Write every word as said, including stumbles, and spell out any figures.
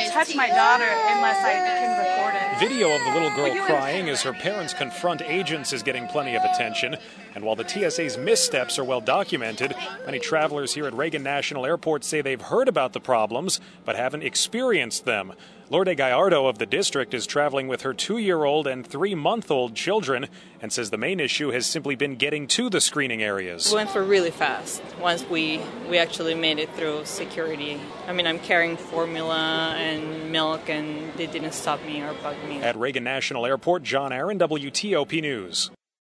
can't touch my daughter unless I can record it. Video of the little girl crying as her parents confront agents is getting plenty of attention. And while the T S A's missteps are well documented, many travelers here at Reagan National Airport say they've heard about the problems but haven't experienced them. Lourdes Gallardo of the district is traveling with her two-year-old and three-month-old children and says the main issue has simply been getting to the screening areas. We went for really fast once we, we actually made it through security. I mean, I'm carrying formula and milk, and they didn't stop me or bug me. At Reagan National Airport, John Aaron, W T O P News.